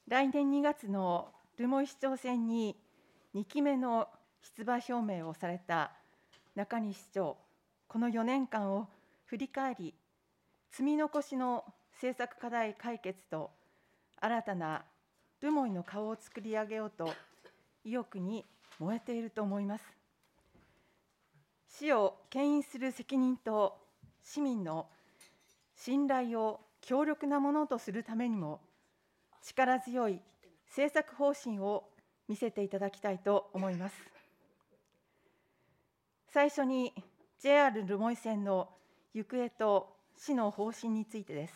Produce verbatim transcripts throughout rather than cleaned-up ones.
来年にがつの留萌市長選ににきめの出馬表明をされた中西市長、このよねんかんを振り返り、積み残しの政策課題解決と、新たな留萌の顔を作り上げようと、意欲に燃えていると思います。市を牽引する責任と、市民の信頼を強力なものとするためにも、力強い政策方針を見せていただきたいと思います。最初に ジェイアール 留萌線の行方と市の方針についてです。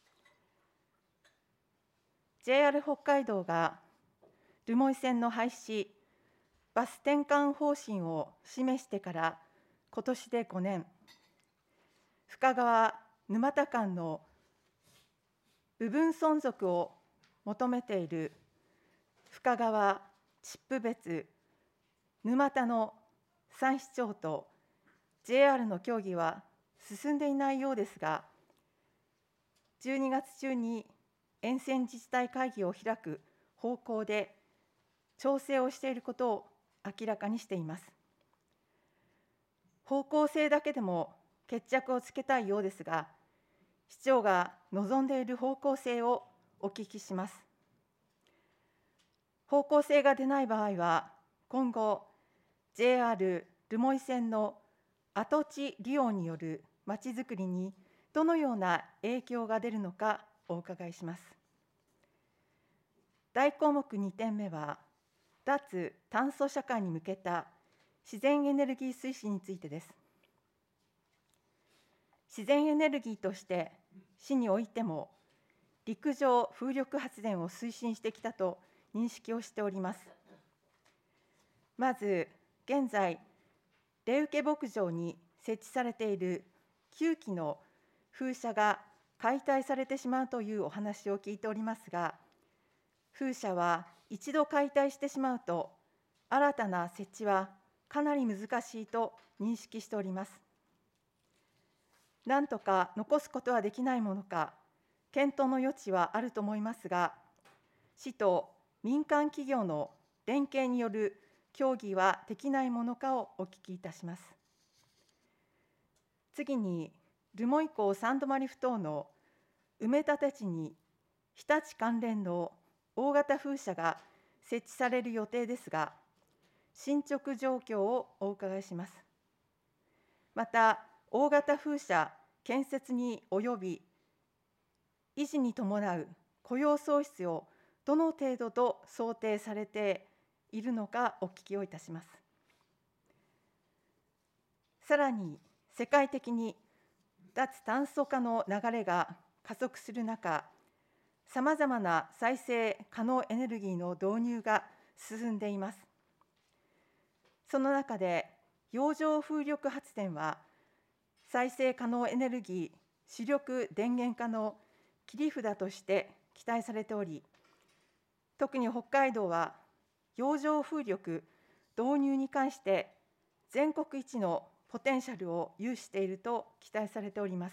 ジェイアール 北海道が留萌線の廃止、バス転換方針を示してから今年でごねん、深川沼田間の部分存続を求めている深川、秩父別、沼田のさん市町と ジェイアール の協議は進んでいないようですが、じゅうにがつ中に沿線自治体会議を開く方向で調整をしていることを明らかにしています。方向性だけでも決着をつけたいようですが、市長が望んでいる方向性をお聞きします。方向性が出ない場合は、今後、ジェイアール 留萌線の跡地利用によるまちづくりにどのような影響が出るのかお伺いします。大項目にてんめは、脱炭素社会に向けた自然エネルギー推進についてです。自然エネルギーとして市においても陸上風力発電を推進してきたと認識をしております。まず、現在、礼受牧場に設置されているきゅうきの風車が解体されてしまうというお話を聞いておりますが、風車は一度解体してしまうと、新たな設置はかなり難しいと認識しております。なんとか残すことはできないものか、検討の余地はあると思いますが、市と民間企業の連携による協議はできないものかをお聞きいたします。次に、留萌港三泊ふ頭の埋め立て地に日立関連の大型風車が設置される予定ですが、進捗状況をお伺いします。また、大型風車建設に及び維持に伴う雇用創出をどの程度と想定されているのかお聞きをいたします。さらに、世界的に脱炭素化の流れが加速する中、さまざまな再生可能エネルギーの導入が進んでいます。その中で、洋上風力発電は、再生可能エネルギー主力電源化の切り札として期待されており、特に北海道は洋上風力導入に関して全国一のポテンシャルを有していると期待されております。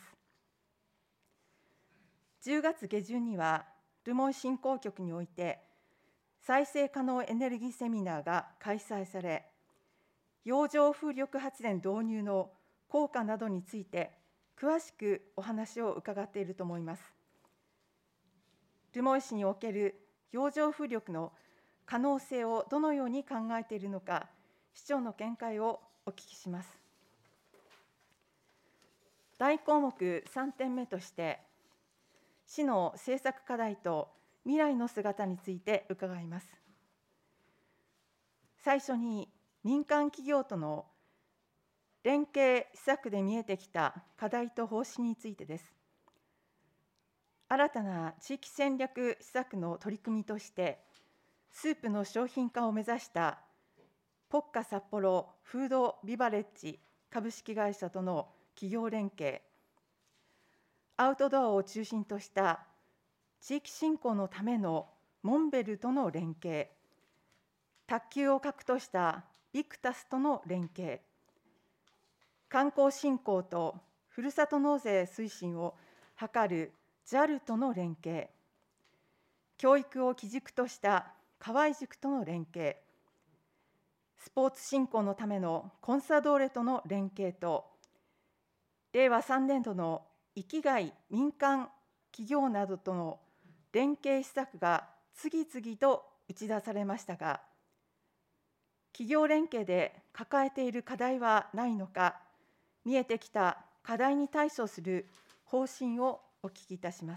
じゅうがつ下旬には留萌振興局において再生可能エネルギーセミナーが開催され、洋上風力発電導入の効果などについて詳しくお話を伺っていると思います。留萌市における洋上風力の可能性をどのように考えているのか、市長の見解をお聞きします。大項目さんてんめとして、市の政策課題と未来の姿について伺います。最初に、民間企業との連携施策で見えてきた課題と方針についてです。新たな地域戦略施策の取り組みとして、スープの商品化を目指したポッカ札幌フードビバレッジ株式会社との企業連携、アウトドアを中心とした地域振興のためのモンベルとの連携、卓球を核としたビクタスとの連携、観光振興とふるさと納税推進を図る ジャル との連携、 教育を基軸とした河合塾との連携、スポーツ振興のためのコンサドーレとの連携と、れいわさんねんどの域外民間企業などとの連携施策が次々と打ち出されましたが、企業連携で抱えている課題はないのか、見えてきた課題に対処する方針をお聞きいたします。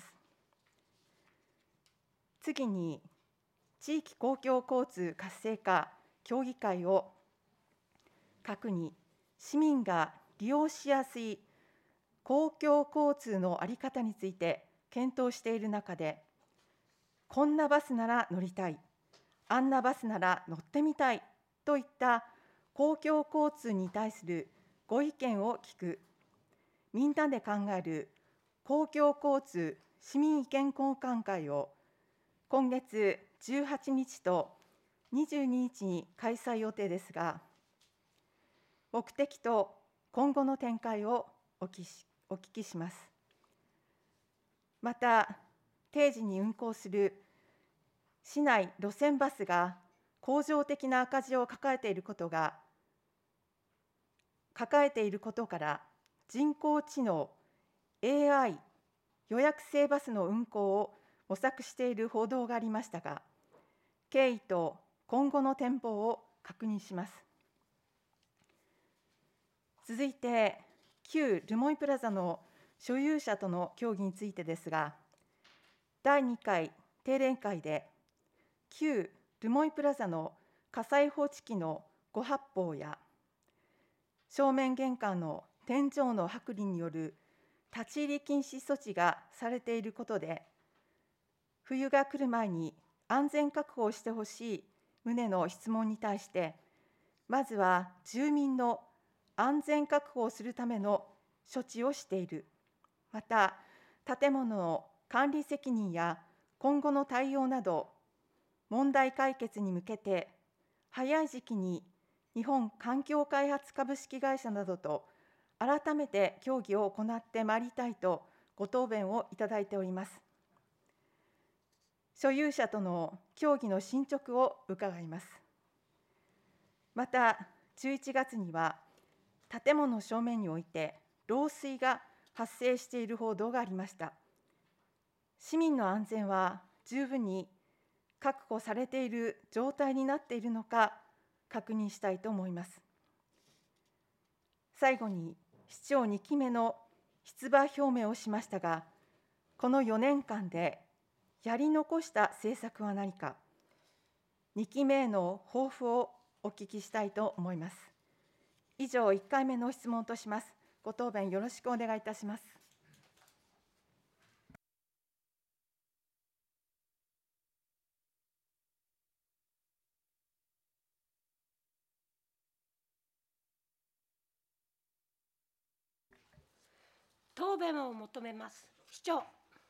次に、地域公共交通活性化協議会を核に、市民が利用しやすい公共交通の在り方について検討している中で、こんなバスなら乗りたい、あんなバスなら乗ってみたいといった公共交通に対するご意見を聞く、みんなで考える公共交通市民意見交換会を今月じゅうはちにちとにじゅうににちに開催予定ですが、目的と今後の展開をお聞きしお聞きします。また、定時に運行する市内路線バスが恒常的な赤字を抱えていることが抱えていることから、人工知能 エーアイ 予約制バスの運行を模索している報道がありましたが、経緯と今後の展望を確認します。続いて、旧留萌プラザの所有者との協議についてですが、だいにかい定例会で、旧留萌プラザの火災報知器の誤発砲や、正面玄関の天井の剥離による立ち入り禁止措置がされていることで、冬が来る前に安全確保をしてほしい旨の質問に対して、まずは住民の安全確保をするための処置をしている。また、建物の管理責任や今後の対応など、問題解決に向けて、早い時期に日本環境開発株式会社などと改めて協議を行ってまいりたいとご答弁をいただいております。所有者との協議の進捗を伺います。また、じゅういちがつには、建物正面において漏水が発生している報道がありました。市民の安全は十分に確保されている状態になっているのか確認したいと思います。最後に、市長にきめの出馬表明をしましたが、このよねんかんでやり残した政策は何か、にきめへの抱負をお聞きしたいと思います。以上、いっかいめの質問とします。ご答弁よろしくお願いいたします。 答弁を求めます。市長。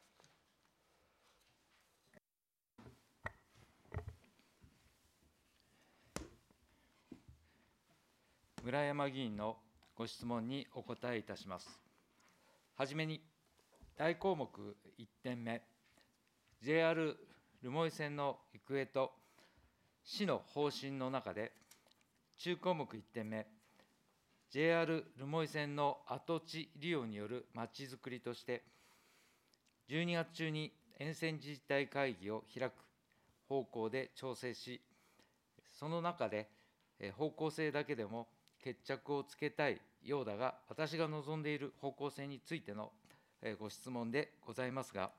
村山議員のご質問にお答えいたします。はじめに、大項目いってんめ、ジェイアール 留萌線の行方と市の方針の中で、中項目いってんめ、ジェイアール 留萌線の跡地利用によるまちづくりとして、じゅうにがつ中に沿線自治体会議を開く方向で調整し、その中で方向性だけでも決着をつけたいようだが、私が望んでいる方向性についてのご質問でございますが、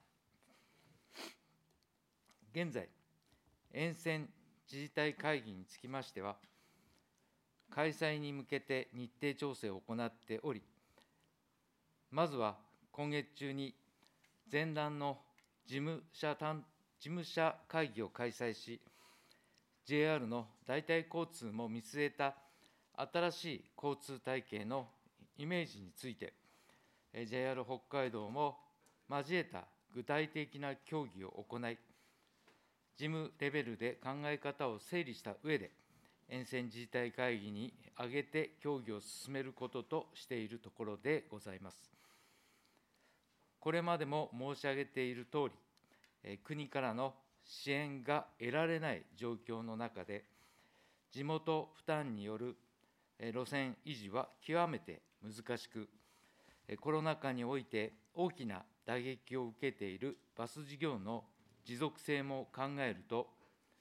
現在、沿線自治体会議につきましては、開催に向けて日程調整を行っており、まずは今月中に前段の事務者単事務者会議を開催し、ジェイアール の代替交通も見据えた新しい交通体系のイメージについて、ジェイアール 北海道も交えた具体的な協議を行い、事務レベルで考え方を整理した上で、沿線自治体会議に挙げて協議を進めることとしているところでございます。これまでも申し上げているとおり、国からの支援が得られない状況の中で、地元負担による路線維持は極めて難しく、コロナ禍において大きな打撃を受けているバス事業の持続性も考えると、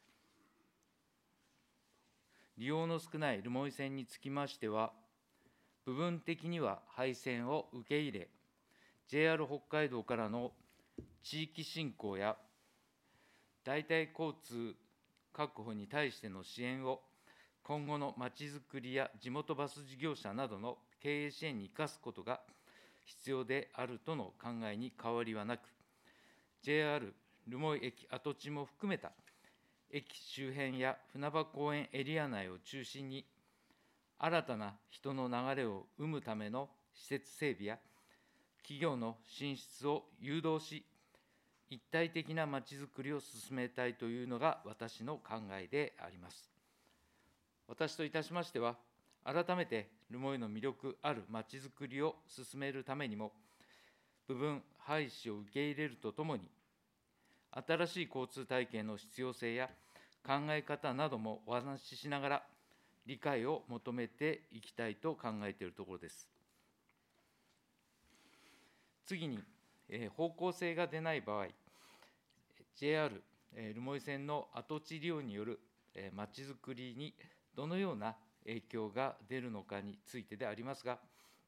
利用の少ない留萌線につきましては、部分的には廃線を受け入れ、ジェイアール 北海道からの地域振興や代替交通確保に対しての支援を、今後のまちづくりや地元バス事業者などの経営支援に生かすことが必要であるとの考えに変わりはなく、ジェイアール 留萌駅跡地も含めた駅周辺や船場公園エリア内を中心に、新たな人の流れを生むための施設整備や企業の進出を誘導し、一体的なまちづくりを進めたいというのが私の考えであります。私といたしましては、改めて留萌の魅力あるまちづくりを進めるためにも、部分廃止を受け入れるとともに、新しい交通体系の必要性や考え方などもお話ししながら、理解を求めていきたいと考えているところです。次に、えー、方向性が出ない場合、ジェイアール、えー、留萌線の跡地利用によるまちづくりにどのような影響が出るのかについてでありますが、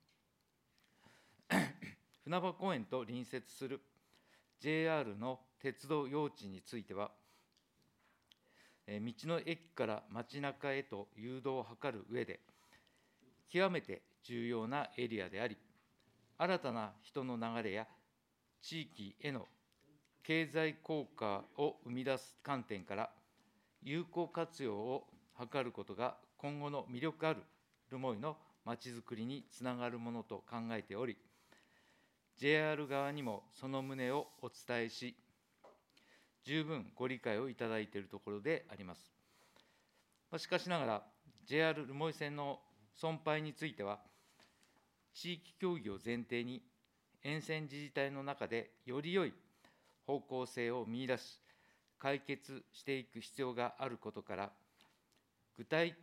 船場公園と隣接する ジェイアール の鉄道用地については、道の駅から街中へと誘導を図る上で、極めて重要なエリアであり、新たな人の流れや地域への経済効果を生み出す観点から、有効活用を図ることが今後の魅力ある留萌のまちづくりにつながるものと考えており、ジェイアール 側にもその旨をお伝えし、十分ご理解をいただいているところであります。しかしながら、ジェイアール 留萌線の存廃については、地域協議を前提に、沿線自治体の中でより良い方向性を見出し、解決していく必要があることから、具体、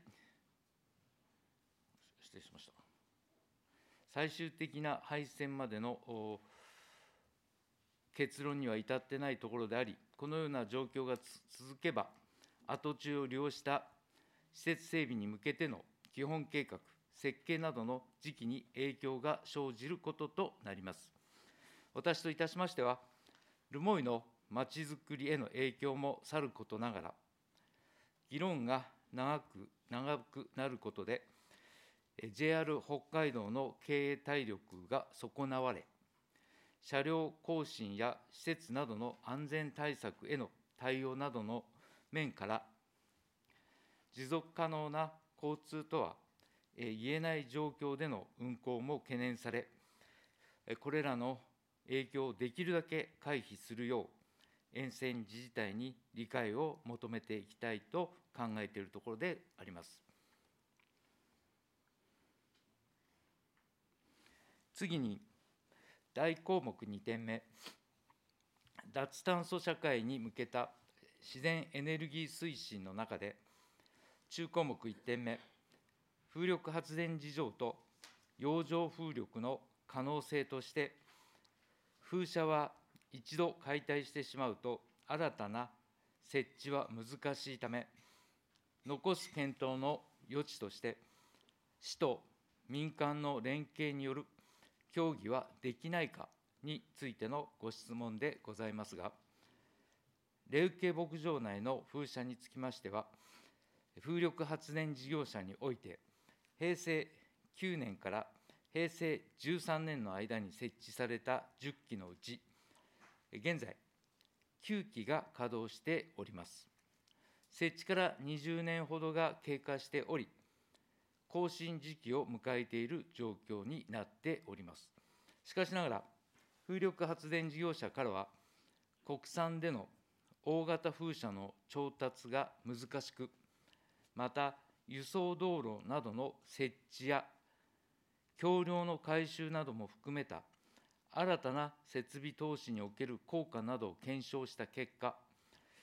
失礼しました。最終的な廃線までの結論には至ってないところであり、このような状況が続けば、跡地を利用した施設整備に向けての基本計画、設計などの時期に影響が生じることとなります。私といたしましては、留萌のまちづくりへの影響もさることながら、議論が長く長くなることで、ジェイアール 北海道の経営体力が損なわれ、車両更新や施設などの安全対策への対応などの面から、持続可能な交通とは言えない状況での運行も懸念され、これらの影響をできるだけ回避するよう、沿線自治体に理解を求めていきたいと考えているところであります。次に、大項目にてんめ、脱炭素社会に向けた自然エネルギー推進の中で、中項目いってんめ、風力発電事情と洋上風力の可能性として、風車は一度解体してしまうと、新たな設置は難しいため、残す検討の余地として、市と民間の連携による協議はできないかについてのご質問でございますが、礼受牧場内の風車につきましては、風力発電事業者において、へいせいきゅうねんからへいせいじゅうさんねんの間に設置されたじゅっきのうち、現在、きゅうきが稼働しております。設置からにじゅうねんほどが経過しており、更新時期を迎えている状況になっております。しかしながら、風力発電事業者からは、国産での大型風車の調達が難しく、また、輸送道路などの設置や、橋梁の改修なども含めた新たな設備投資における効果などを検証した結果、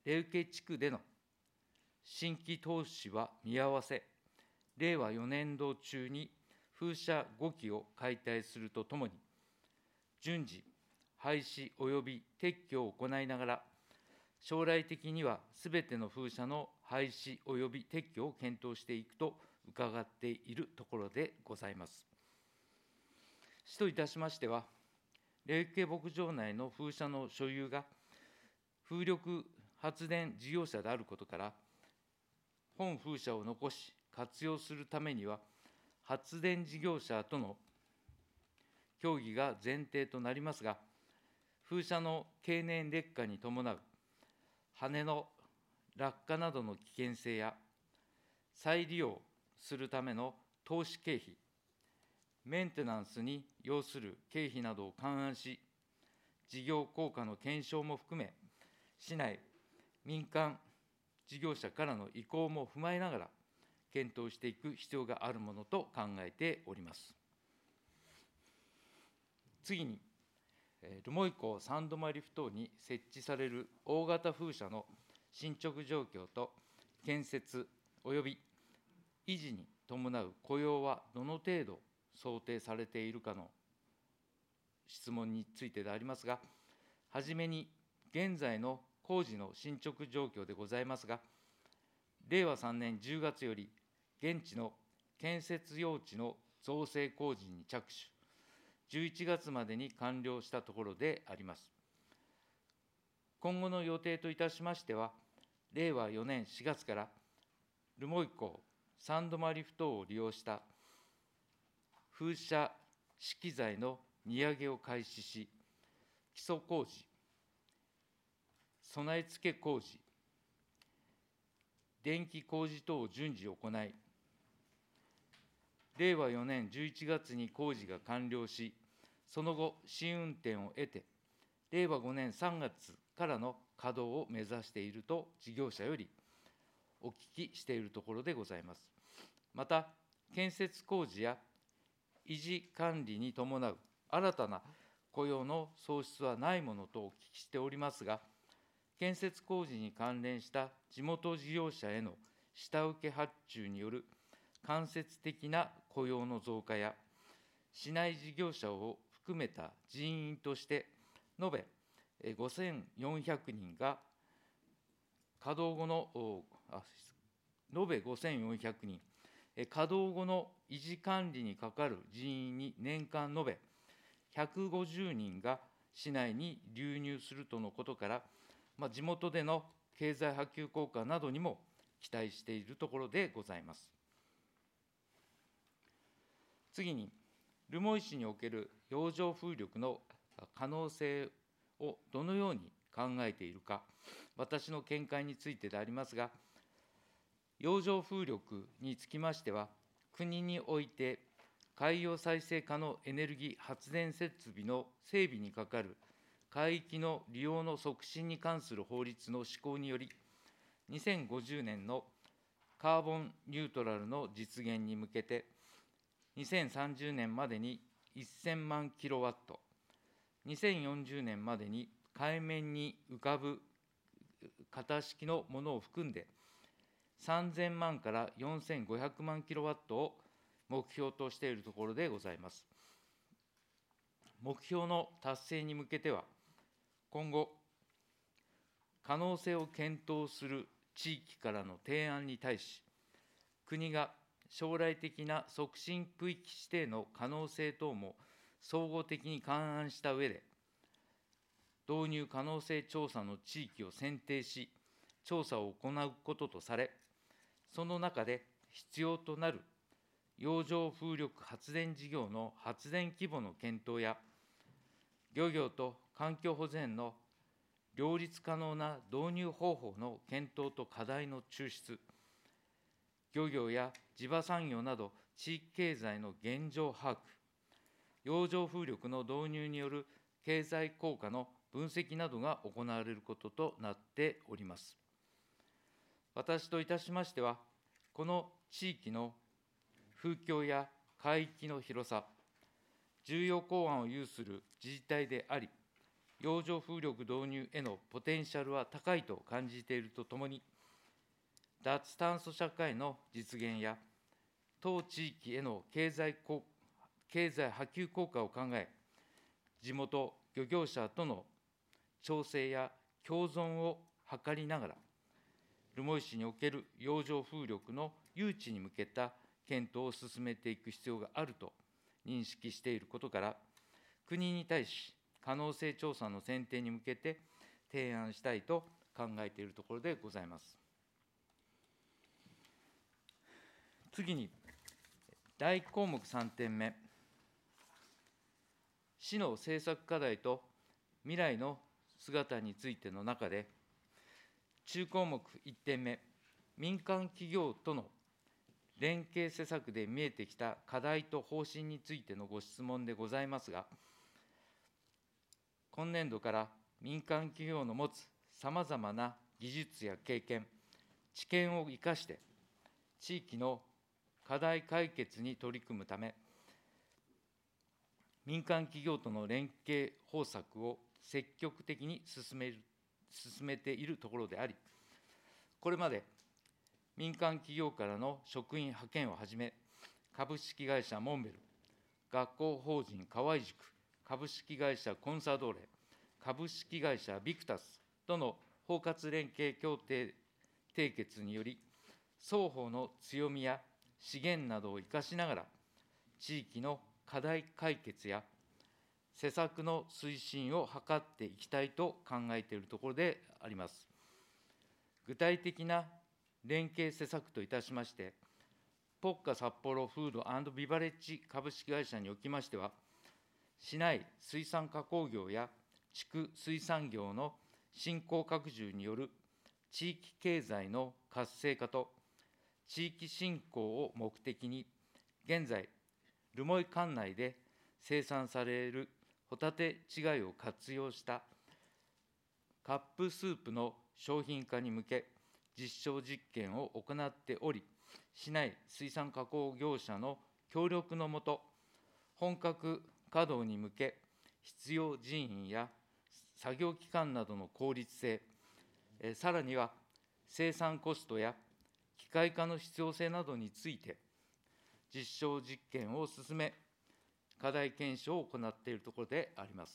冷受地区での新規投資は見合わせ、れいわよねんど中に風車ごきを解体するとともに、順次、廃止及び撤去を行いながら、将来的にはすべての風車の廃止及び撤去を検討していくと伺っているところでございます。市といたしましては、冷受牧場内の風車の所有が風力発電事業者であることから、本風車を残し活用するためには、発電事業者との協議が前提となりますが、風車の経年劣化に伴う羽の落下などの危険性や、再利用するための投資経費、メンテナンスに要する経費などを勘案し、事業効果の検証も含め、市内民間事業者からの意向も踏まえながら、検討していく必要があるものと考えております。次に、留萌港三泊ふ頭に設置される大型風車の進捗状況と、建設および維持に伴う雇用はどの程度想定されているかの質問についてでありますが、はじめに現在の工事の進捗状況でございますが、れいわさんねんじゅうがつより、現地の建設用地の造成工事に着手、じゅういちがつまでに完了したところであります。今後の予定といたしましては、れいわよねんしがつから留萌港三泊ふ頭を利用した風車資機材の荷揚げを開始し、基礎工事、備え付け工事、電気工事等を順次行い、れいわよねんじゅういちがつに工事が完了し、その後、試運転を得て、れいわごねんさんがつからの稼働を目指していると、事業者よりお聞きしているところでございます。また、建設工事や維持管理に伴う新たな雇用の創出はないものとお聞きしておりますが、建設工事に関連した地元事業者への下請け発注による間接的な雇用の増加や、市内事業者を含めた人員として、延べごせんよんひゃくにんが稼働後の、あ延べごせんよんひゃくにん、稼働後の維持管理にかかる人員に年間延べひゃくごじゅうにんが市内に流入するとのことから、まあ、地元での経済波及効果などにも期待しているところでございます。次に、留萌市における洋上風力の可能性をどのように考えているか、私の見解についてでありますが、洋上風力につきましては、国において海洋再生可能エネルギー発電設備の整備にかかる海域の利用の促進に関する法律の施行により、にせんごじゅうねんのカーボンニュートラルの実現に向けて、にせんさんじゅうねんまでにせんまんキロワット、にせんよんじゅうねんまでに海面に浮かぶ型式のものを含んで、さんぜんまんからよんせんごひゃくまんキロワットを目標としているところでございます。目標の達成に向けては、今後、可能性を検討する地域からの提案に対し、国が将来的な促進区域指定の可能性等も総合的に勘案した上で、導入可能性調査の地域を選定し、調査を行うこととされ、その中で必要となる洋上風力発電事業の発電規模の検討や、漁業と環境保全の両立可能な導入方法の検討と課題の抽出、漁業や地場産業など地域経済の現状把握、洋上風力の導入による経済効果の分析などが行われることとなっております。私といたしましては、この地域の風況や海域の広さ、重要港湾を有する自治体であり、 洋上風力導入へのポテンシャルは高いと感じているとともに、脱炭素社会の実現や、当地域への経済こ経済波及効果を考え、地元漁業者との調整や共存を図りながら、留萌市における洋上風力の誘致に向けた検討を進めていく必要があると認識していることから、国に対し、可能性調査の選定に向けて提案したいと考えているところでございます。次に、大項目さんてんめ、市の政策課題と未来の姿についての中で、中項目いってんめ、民間企業との連携施策で見えてきた課題と方針についてのご質問でございますが、今年度から民間企業の持つさまざまな技術や経験、知見を生かして、地域の課題解決に取り組むため、民間企業との連携方策を積極的に進める、進めているところであり、これまで民間企業からの職員派遣をはじめ、株式会社モンベル、学校法人河合塾、株式会社コンサドーレ、株式会社ビクタスとの包括連携協定締結により、双方の強みや資源などを生かしながら、地域の課題解決や施策の推進を図っていきたいと考えているところであります。具体的な連携施策といたしまして、ポッカ札幌フード&ビバレッジ株式会社におきましては、市内水産加工業や畜水産業の振興拡充による地域経済の活性化と地域振興を目的に、現在、留萌管内で生産されるホタテ稚貝を活用したカップスープの商品化に向け、実証実験を行っており、市内水産加工業者の協力のもと、本格稼働に向け、必要人員や作業期間などの効率性、えさらには生産コストや機械化の必要性などについて、実証実験を進め、課題検証を行っているところであります。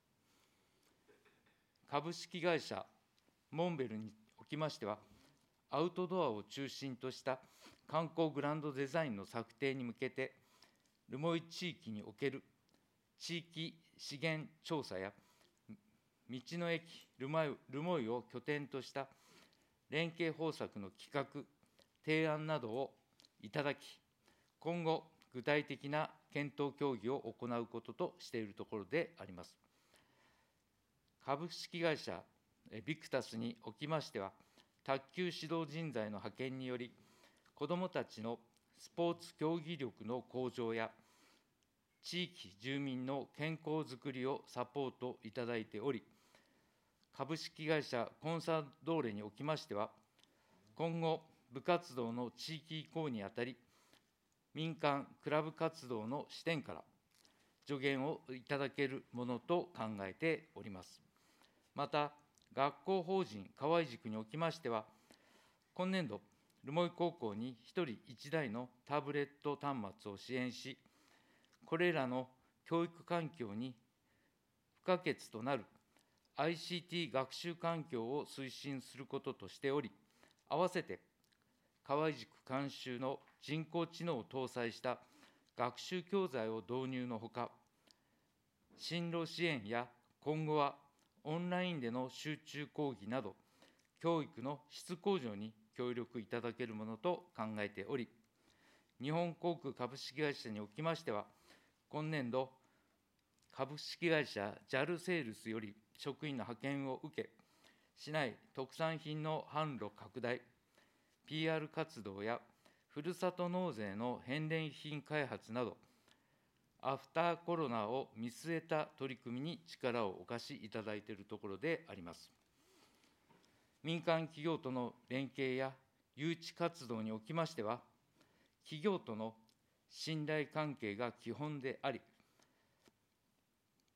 株式会社モンベルにおきましては、アウトドアを中心とした観光グランドデザインの策定に向けて、留萌地域における地域資源調査や、道の駅留萌留萌を拠点とした連携方策の企画、提案などをいただき、今後、具体的な検討協議を行うこととしているところであります。株式会社ビクタスにおきましては、卓球指導人材の派遣により、子どもたちのスポーツ競技力の向上や、地域住民の健康づくりをサポートいただいており、株式会社コンサドーレにおきましては、今後、部活動の地域移行にあたり、民間クラブ活動の視点から助言をいただけるものと考えております。また、学校法人河合塾におきましては、今年度、留萌高校にひとりいちだいのタブレット端末を支援し、これらの教育環境に不可欠となる アイシーティー 学習環境を推進することとしており、合わせて河合塾監修の人工知能を搭載した学習教材を導入のほか、進路支援や今後はオンラインでの集中講義など、教育の質向上に協力いただけるものと考えており、日本航空株式会社におきましては、今年度、株式会社 ジャル セールスより職員の派遣を受け、市内特産品の販路拡大、ピーアール 活動やふるさと納税の返礼品開発など、アフターコロナを見据えた取り組みに力をお貸しいただいているところであります。民間企業との連携や誘致活動におきましては、企業との信頼関係が基本であり、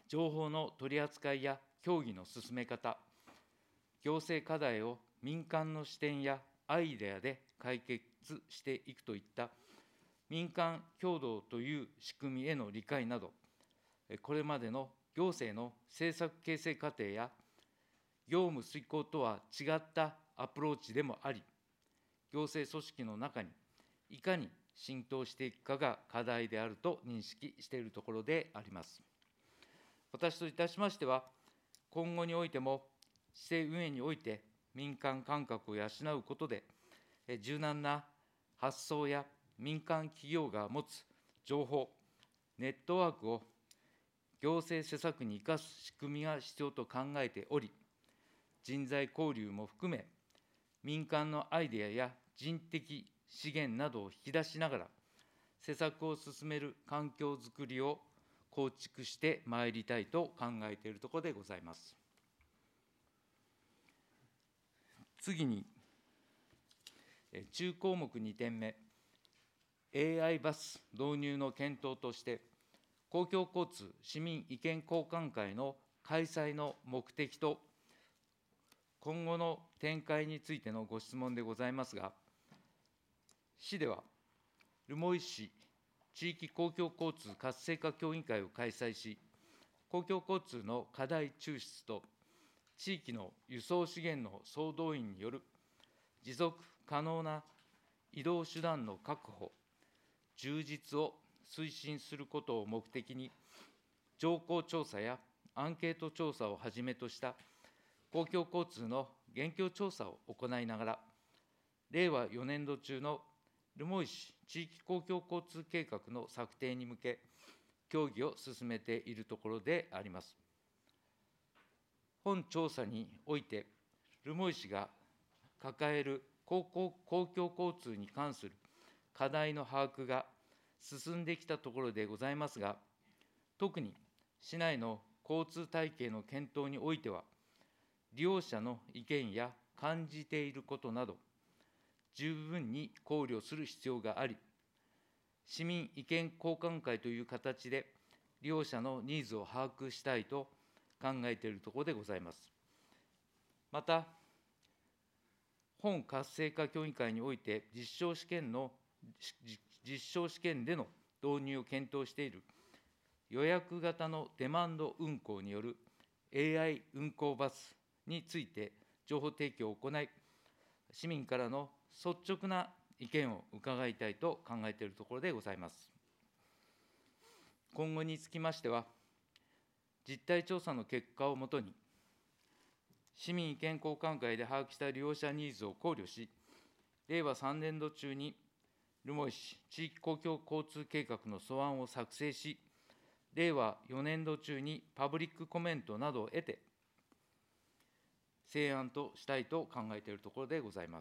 情報の取り扱いや協議の進め方、行政課題を民間の視点やアイデアで解決していくといった民間共同という仕組みへの理解など、これまでの行政の政策形成過程や業務遂行とは違ったアプローチでもあり、行政組織の中にいかに浸透していくかが課題であると認識しているところであります。私といたしましては、今後においても、市政運営において民間感覚を養うことで、柔軟な発想や民間企業が持つ情報、ネットワークを行政施策に生かす仕組みが必要と考えており、人材交流も含め、民間のアイデアや人的資源などを引き出しながら、施策を進める環境づくりを構築してまいりたいと考えているところでございます。次に、中項目にてんめ、エーアイ バス導入の検討として、公共交通市民意見交換会の開催の目的と、今後の展開についてのご質問でございますが、市では、留萌市地域公共交通活性化協議会を開催し、公共交通の課題抽出と、地域の輸送資源の総動員による持続可能な移動手段の確保、充実を推進することを目的に、情報調査やアンケート調査をはじめとした公共交通の現況調査を行いながら、れいわよねんど中の留萌市地域公共交通計画の策定に向け、協議を進めているところであります。本調査において、留萌市が抱える公共交通に関する課題の把握が進んできたところでございますが、特に市内の交通体系の検討においては、利用者の意見や感じていることなど、十分に考慮する必要があり、市民意見交換会という形で、利用者のニーズを把握したいと考えているところでございます。また、本活性化協議会において実証試験の、実証試験での導入を検討している予約型のデマンド運行による エーアイ 運行バスについて情報提供を行い、市民からの率直な意見を伺いたいと考えているところでございます。今後につきましては、実態調査の結果をもとに、市民意見交換会で把握した利用者ニーズを考慮し、れいわさんねんど中に留萌市地域公共交通計画の素案を作成し、れいわよねんど中にパブリックコメントなどを得て、成案としたいと考えているところでございます。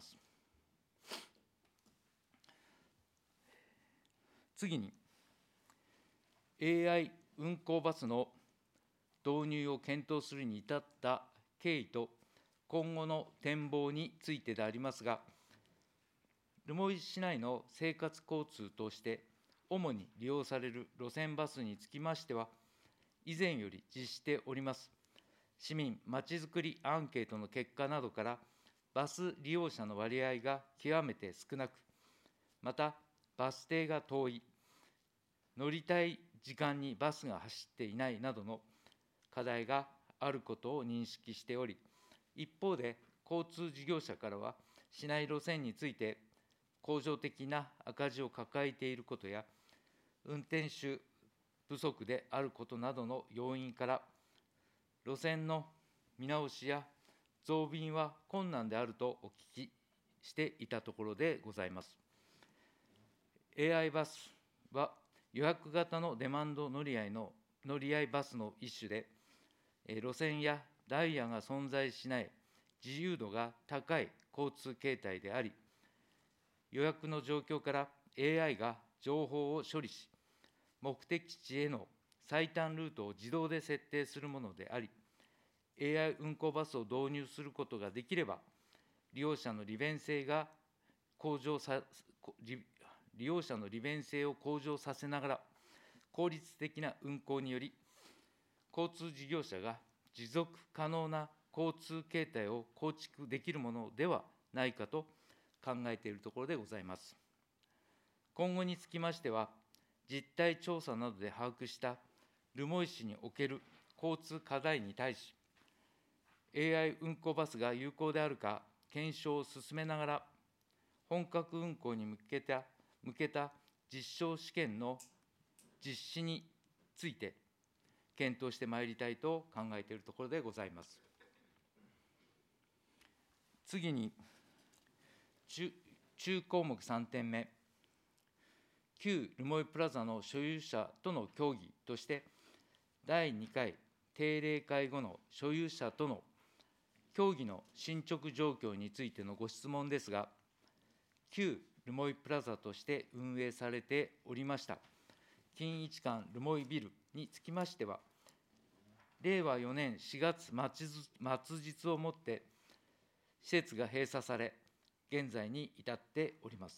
次に、エーアイ 運行バスの導入を検討するに至った経緯と今後の展望についてでありますが、留萌市内の生活交通として主に利用される路線バスにつきましては、以前より実施しております市民まちづくりアンケートの結果などから、バス利用者の割合が極めて少なく、またバス停が遠い、乗りたい時間にバスが走っていないなどの課題があることを認識しており、一方で交通事業者からは、市内路線について恒常的な赤字を抱えていることや、運転手不足であることなどの要因から、路線の見直しや増便は困難であるとお聞きしていたところでございます。エーアイ バスは予約型のデマンド乗り合いの乗り合いバスの一種で、路線やダイヤが存在しない自由度が高い交通形態であり、予約の状況から エーアイ が情報を処理し、目的地への最短ルートを自動で設定するものであり、エーアイ 運行バスを導入することができれば、利用者の利便性が向上さ、利用者の利便性を向上させながら、効率的な運行により、 交通事業者が持続可能な交通形態を構築できるものではないかと考えているところでございます。今後につきましては、実態調査などで把握した留萌市における交通課題に対し、エーアイ 運行バスが有効であるか検証を進めながら、本格運行に向けた、向けた実証試験の実施について、検討してまいりたいと考えているところでございます。次に、中中項目さんてんめ、旧留萌プラザの所有者との協議として、だいにかい定例会後の所有者との協議の進捗状況についてのご質問ですが、旧留萌プラザとして運営されておりました金一館留萌ビルにつきましては、れいわよねんしがつ末日をもって施設が閉鎖され、現在に至っております。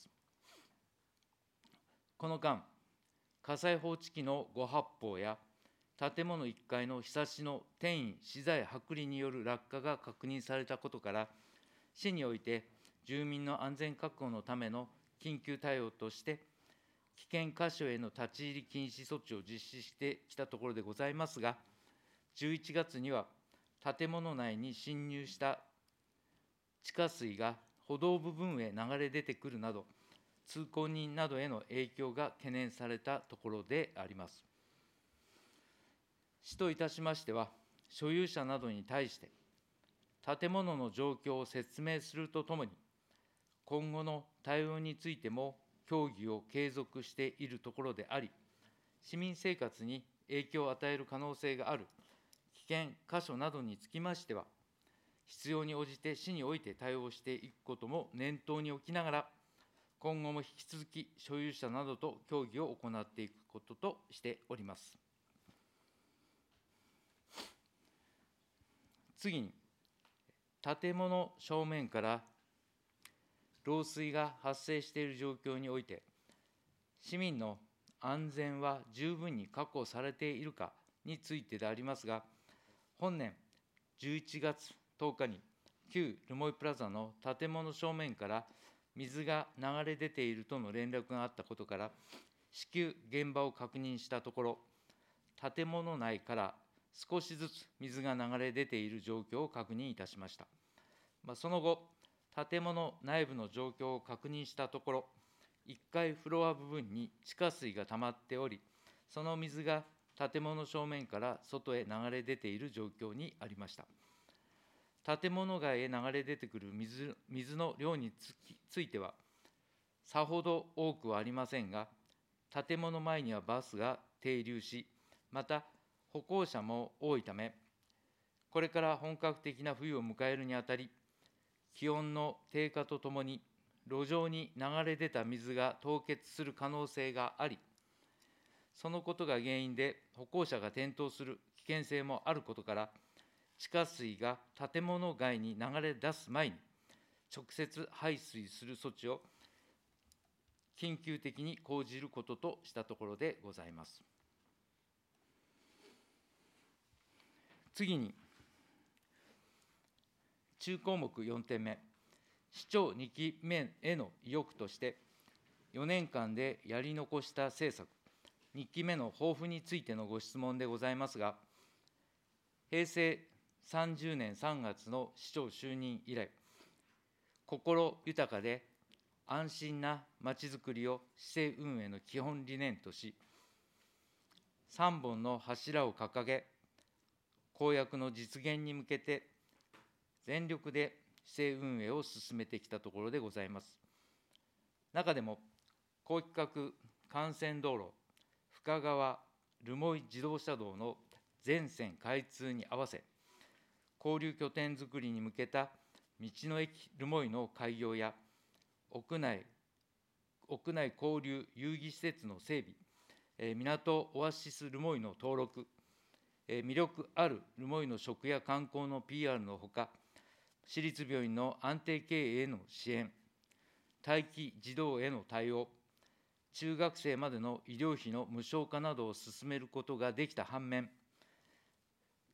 この間、火災報知器の誤発砲や、建物いっかいのひさしの転移、資材剥離による落下が確認されたことから、市において住民の安全確保のための緊急対応として、危険箇所への立ち入り禁止措置を実施してきたところでございますが、じゅういちがつには建物内に侵入した地下水が歩道部分へ流れ出てくるなど、通行人などへの影響が懸念されたところであります。市といたしましては、所有者などに対して、建物の状況を説明するとともに、今後の対応についても協議を継続しているところであり、市民生活に影響を与える可能性がある危険箇所などにつきましては、必要に応じて市において対応していくことも念頭に置きながら、今後も引き続き所有者などと協議を行っていくこととしております。次に、建物正面から漏水が発生している状況において、市民の安全は十分に確保されているかについてでありますが、本年じゅういちがつとおかに、旧留萌プラザの建物正面から水が流れ出ているとの連絡があったことから、至急現場を確認したところ、建物内から少しずつ水が流れ出ている状況を確認いたしました。まあ、その後、建物内部の状況を確認したところ、いっかいフロア部分に地下水が溜まっており、その水が建物正面から外へ流れ出ている状況にありました。建物外へ流れ出てくる 水, 水の量につきついては、さほど多くはありませんが、建物前にはバスが停留し、また歩行者も多いため、これから本格的な冬を迎えるにあたり、気温の低下とともに、路上に流れ出た水が凍結する可能性があり、そのことが原因で歩行者が転倒する危険性もあることから、地下水が建物外に流れ出す前に、直接排水する措置を緊急的に講じることとしたところでございます。次に、中項目よんてんめ、市長にきめへの意欲として、よねんかんでやり残した政策、にきめの抱負についてのご質問でございますが、へいせいさんじゅうねんさんがつの市長就任以来、心豊かで安心なまちづくりを市政運営の基本理念とし、さんぼんの柱を掲げ、公約の実現に向けて全力で市政運営を進めてきたところでございます。中でも、高規格幹線道路、深川留萌自動車道の全線開通に合わせ、交流拠点づくりに向けた道の駅留萌の開業や、屋内屋内交流遊戯施設の整備、えー、港オアシス留萌の登録、えー、魅力ある留萌の食や観光の ピーアール のほか、私立病院の安定経営への支援、待機児童への対応、中学生までの医療費の無償化などを進めることができた反面、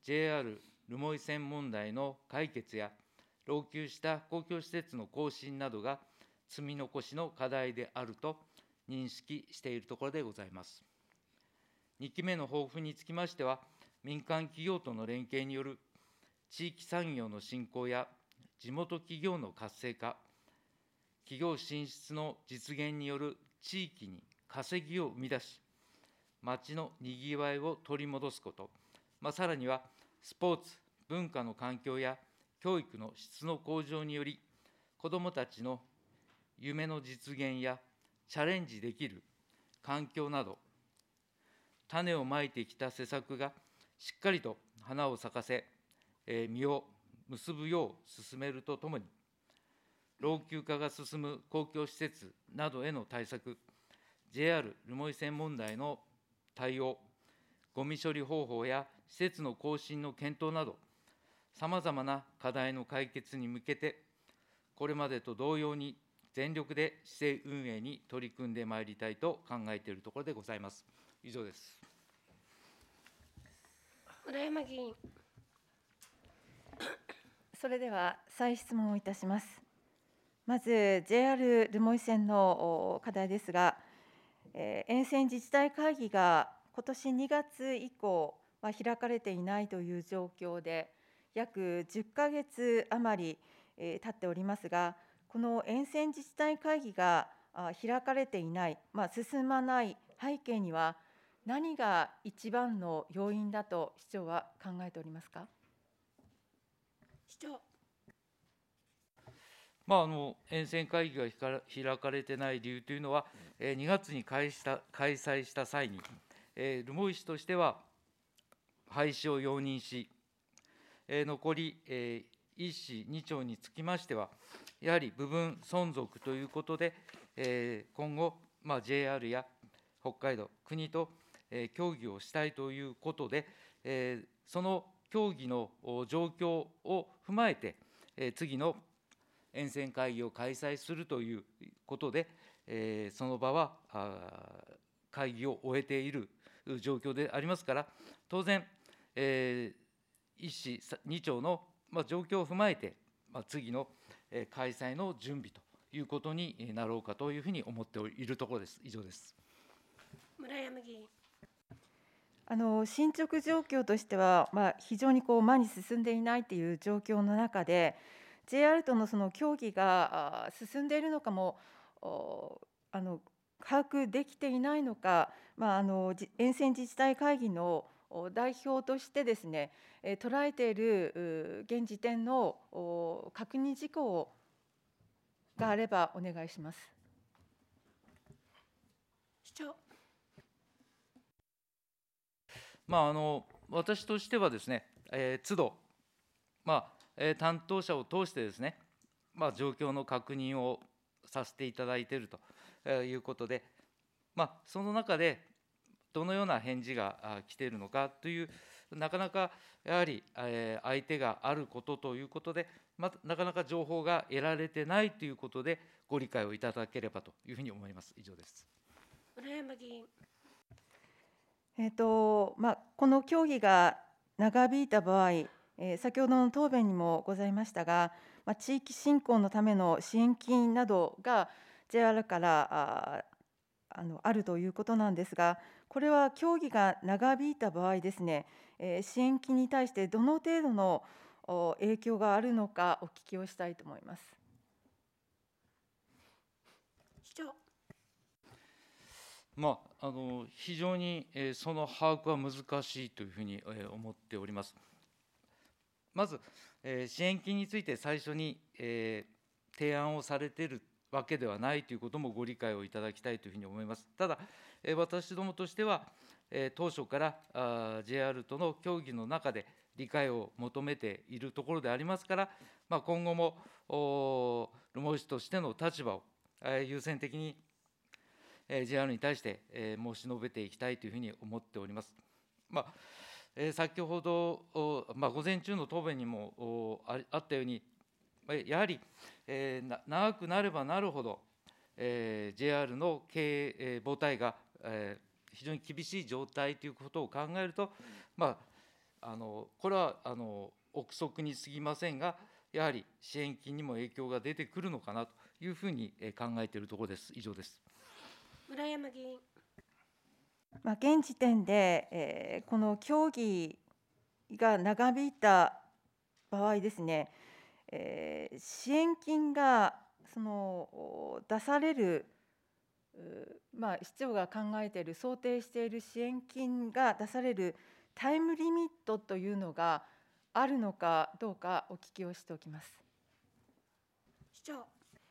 ジェイアール 留萌線問題の解決や、老朽した公共施設の更新などが積み残しの課題であると認識しているところでございます。にきめの抱負につきましては、民間企業との連携による地域産業の振興や地元企業の活性化、企業進出の実現による地域に稼ぎを生み出し、町のにぎわいを取り戻すこと、まあ、さらにはスポーツ、文化の環境や教育の質の向上により、子どもたちの夢の実現やチャレンジできる環境など、種をまいてきた施策がしっかりと花を咲かせ、えー、実を結ぶよう進めるとともに、老朽化が進む公共施設などへの対策、ジェイアール 留萌線問題の対応、ごみ処理方法や施設の更新の検討など、さまざまな課題の解決に向けて、これまでと同様に全力で市政運営に取り組んでまいりたいと考えているところでございます。以上です。 村山議員。 それでは再質問をいたします。まず ジェイアール 留萌線の課題ですが、えー、沿線自治体会議が今年にがつ以降は開かれていないという状況で、約じゅっかげつ余り、えー、経っておりますが、この沿線自治体会議が開かれていない、まあ、進まない背景には、何が一番の要因だと市長は考えておりますか。 市長。 まあ、あの沿線会議が開かれてない理由というのは、えー、にがつに開した開催した際に、えー、留萌市としては廃止を容認し、えー、残り、えー、いち市に町につきましては、やはり部分存続ということで、えー、今後、まあ、ジェイアール や北海道、国と、えー、協議をしたいということで、えー、その協議の状況を踏まえて、えー、次の沿線会議を開催するということで、えー、その場は会議を終えている状況でありますから、当然、えー、いち市に町の、まあ、状況を踏まえて、まあ、次の、えー、開催の準備ということになろうかというふうに思っているところです。以上です。 村山議員。 あの進捗状況としては、まあ、非常にこう前に進んでいないという状況の中で、ジェイアール とのその協議が進んでいるのかもあの把握できていないのか、まあ、あの沿線自治体会議の代表としてですね、捉えている現時点の確認事項があればお願いします。 市長。 まあ、あの私としてはですね、えー、都度、まあえー、担当者を通してですね、まあ、状況の確認をさせていただいているということで、まあ、その中でどのような返事が来ているのかという、なかなかやはり、えー、相手があることということで、まあ、なかなか情報が得られてないということで、ご理解をいただければというふうに思います。以上です。 村山議員。 えーとまあ、この協議が長引いた場合、えー、先ほどの答弁にもございましたが、まあ、地域振興のための支援金などが ジェイアール からああのあるということなんですが、これは協議が長引いた場合ですね、えー、支援金に対してどの程度の影響があるのかお聞きをしたいと思います。 市長。 まあ、あの非常に、えー、その把握は難しいというふうに、えー、思っております。まず、えー、支援金について最初に、えー、提案をされているわけではないということもご理解をいただきたいというふうに思います。ただ、えー、私どもとしては、えー、当初からあ ジェイアール との協議の中で理解を求めているところでありますから、まあ、今後も留萌市としての立場を、えー、優先的にジェイアール に対して、えー、申し述べていきたいというふうに思っております。まあえー、先ほど、まあ、午前中の答弁にも あ, あったように、やはり、えー、な長くなればなるほど、えー、ジェイアール の経営、母体が、えー、非常に厳しい状態ということを考えると、まあ、 あのこれはあの憶測に過ぎませんが、やはり支援金にも影響が出てくるのかなというふうに考えているところです。以上です。 村山議員。 まあ、現時点で、えーこの協議が長引いた場合ですね、えー支援金がそのお出される、うまあ、市長が考えている、想定している支援金が出されるタイムリミットというのがあるのかどうかお聞きをしておきます。 市長。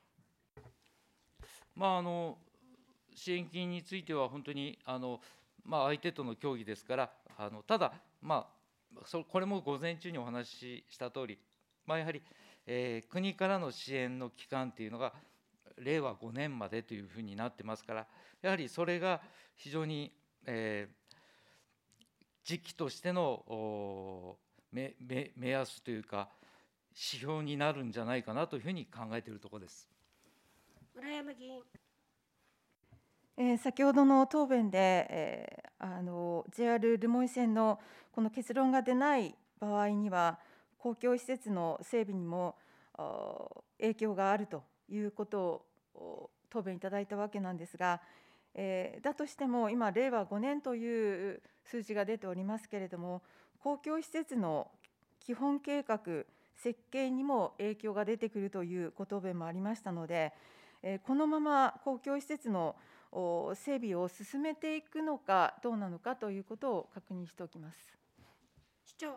まあ、あの支援金については本当にあの、まあ、相手との協議ですから、あのただ、まあ、そこれも午前中にお話ししたとおり、まあ、やはり、えー国からの支援の期間というのがれいわごねんまでというふうになってますから、やはりそれが非常に、えー時期としてのお目目目安というか、指標になるんじゃないかなというふうに考えているところです。 村山議員。 えー先ほどの答弁で、えーあの ジェイアール 留萌線のこの結論が出ない場合には、公共施設の整備にもあ影響があるということをお答弁いただいたわけなんですが、えーだとしても、今、れいわごねんという数字が出ておりますけれども、公共施設の基本計画、設計にも影響が出てくるというご答弁もありましたので、えーこのまま公共施設のお整備を進めていくのかどうなのかということを確認しておきます。 市長。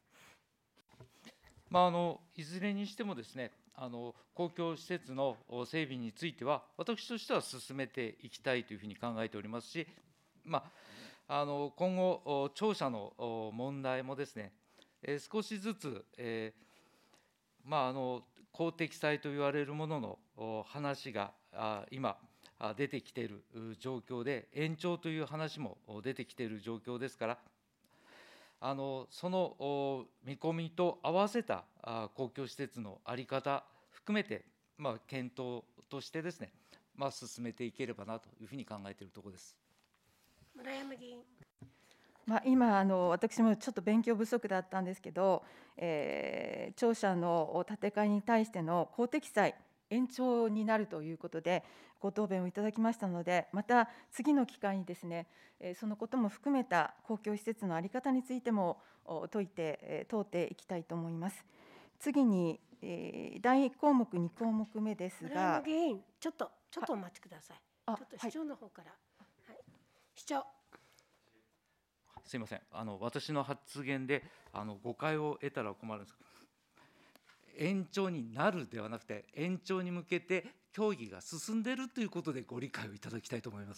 まあ、あのいずれにしてもですね、あの公共施設のお整備については、私としては進めていきたいというふうに考えておりますし、まあ、あの今後、お庁舎のお問題もですね、えー少しずつ、えーまあ、あの公的債と言われるもののお話があ今、あ出てきているう状況で、延長という話もお出てきている状況ですから、あのそのお見込みと合わせたあ公共施設の在り方含めて、まあ、検討としてですね、まあ、進めていければなというふうに考えているところです。 村山議員。 まあ、今あの、私もちょっと勉強不足だったんですけど、えー庁舎の建て替えに対しての公的債、延長になるということで、ご答弁をいただきましたので、また次の機会にですね、えーそのことも含めた公共施設の在り方についてもお説いて、えー問うていきたいと思います。次に、えーだいいち項目、に項目目です村山が、 議員。ちょっと、ちょっとお待ちください。 あちょっとはい市長の方から。はい。市長。 すみません、あの私の発言であの誤解を得たら困るんですが、延長になるではなくて、延長に向けて協議が進んでいるということでご理解をいただきたいと思います。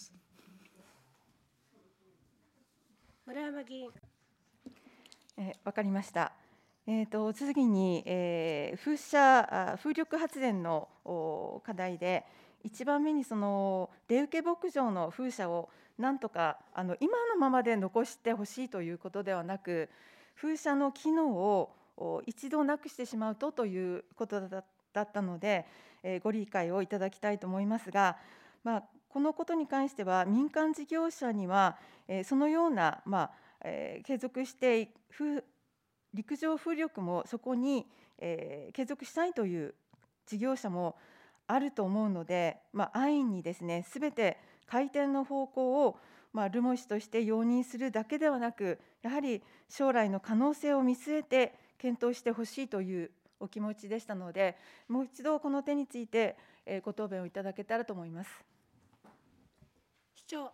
村山議員。 えーわかりました。えー、と次に、えー風車あ風力発電のお課題で、いちばんめにその出受け牧場の風車をなんとかあの今のままで残してほしいということではなく、風車の機能をお一度なくしてしまうとということだだったので、えーご理解をいただきたいと思いますが、まあ、このことに関しては民間事業者には、えーそのような、まあえー継続して風陸上風力もそこに、えー継続したいという事業者もあると思うので、まあ、安易にですね、すべて回転の方向を、まあ、留萌市として容認するだけではなく、やはり将来の可能性を見据えて検討してほしいというお気持ちでしたので、もう一度この点について、えーご答弁をいただけたらと思います。 市長。